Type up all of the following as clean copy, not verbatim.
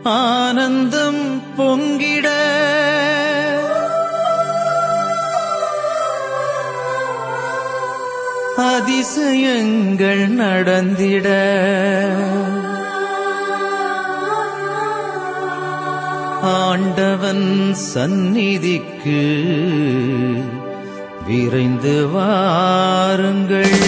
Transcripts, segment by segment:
ஆனந்தம் பொங்கிட அதிசயங்கள் நடந்திட ஆண்டவன் சந்நிதிக்கு விரைந்து வாருங்கள்.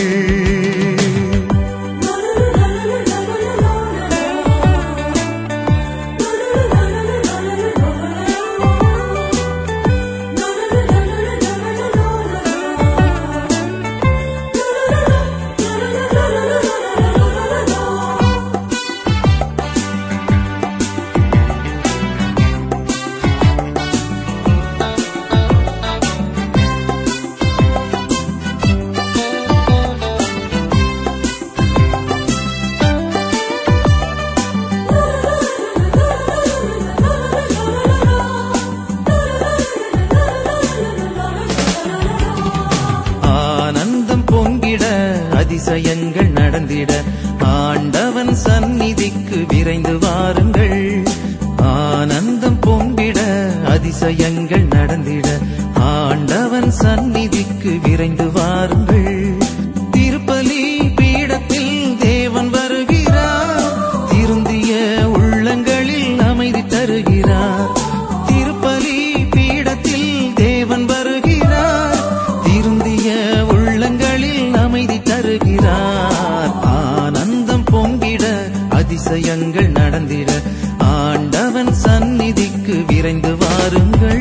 அதிசயங்கள் நடந்திட ஆண்டவன் சந்நிதிக்கு விரைந்து வாருங்கள். ஆனந்தம் பொங்கிட அதிசயங்கள் நடந்திட ஆண்டவன் சந்நிதிக்கு விரைந்து வாருங்கள். திருப்பலி பீடத்தில் தேவன் வருகிறார், திருந்திய உள்ளங்களில் அமைதி தருகிறார். திருப்பலி பீடத்தில் தேவன் வருகிறார், திருந்திய உள்ளங்களில் அமைதி தருகிறார். ஆனந்தம் பொங்கிட அதிசயங்கள் நடந்திட ஆண்டவன் சந்நிதிக்கு விரைந்து வாருங்கள்.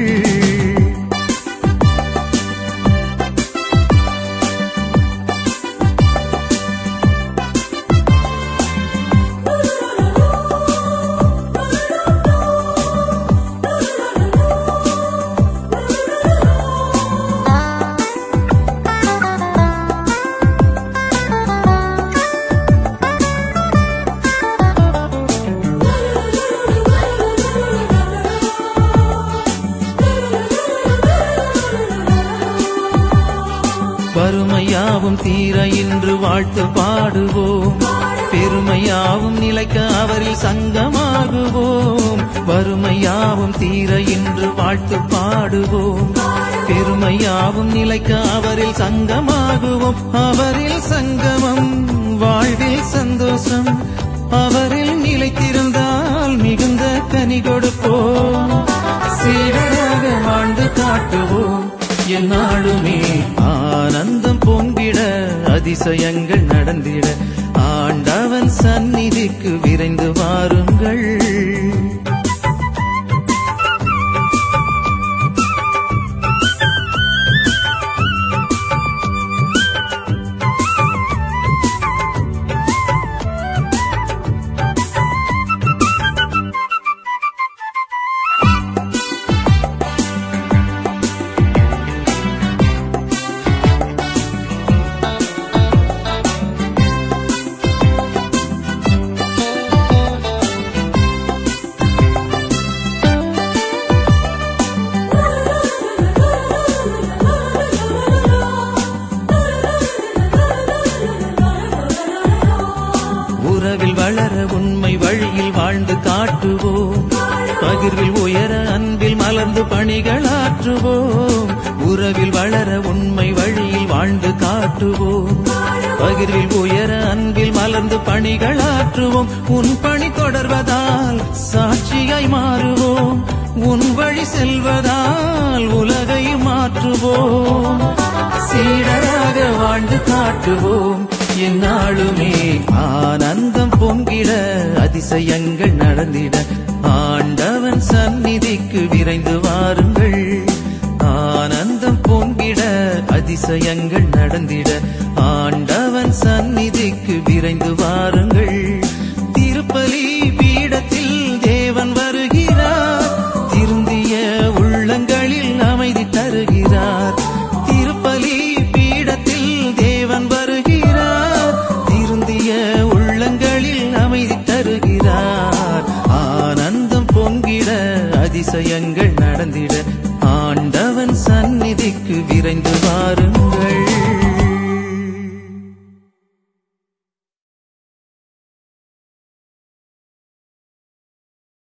வறுமையாவும் தீர இன்று வாழ்த்து பாடுவோம், பெருமையாவும் நிலைக்க அவரில் சங்கமாகுவோம். வறுமையாவும் தீர இன்று வாழ்த்து பாடுவோம், பெருமையாவும் நிலைக்க அவரில் சங்கமாகுவோம். அவரில் சங்கமம் வாழ்வில் சந்தோஷம், அவரில் நிலைத்திருந்தால் மிகுந்த கனி கொடுப்போம். சீடராக வாழ்ந்து காட்டுவோம் எந்நாளுமே. ஆனந்தம் பொங்கிட அதிசயங்கள் நடந்திட ஆண்டவன் சந்நிதிக்கு விரைந்து வாருங்கள். உறவில் வளர உண்மை வழியில் வாழ்ந்து காட்டுவோம், பகிர்வில் உயர அன்பில் மலர்ந்து பணிகளாற்றுவோம். உறவில் வளர உண்மை வழியில் வாழ்ந்து காட்டுவோம், பகிர்வில் உயர அன்பில் மலர்ந்து பணிகளாற்றுவோம். உன் பணி தொடர்வதால் சாட்சியாய் மாறுவோம், உன் வழி செல்வதால் உலகை மாற்றுவோம். சீடராக வாழ்ந்து காட்டுவோம் எந்நாளுமே. ஆனந்தம் பொங்கிட அதிசயங்கள் நடந்திட ஆண்டவன் சந்நிதிக்கு விரைந்து வாருங்கள். ஆனந்தம் பொங்கிட அதிசயங்கள் நடந்திட ஆண்டவன் சந்நிதிக்கு விரைந்து வாருங்கள். திருப்பலி பீடத்தில் தேவன் வருகிறார், திருந்திய உள்ளங்களில் அமைதி தருகிறார். திருப்பலி பீடத்தில் தேவன் வருகிறார், திருந்திய உள்ளங்களில் அமைதி தருகிறார். ஆனந்தம் பொங்கிட அதிசயங்கள் நடந்திட ஆண்டவன் சந்நிதிக்கு விரைந்து வாருங்கள்.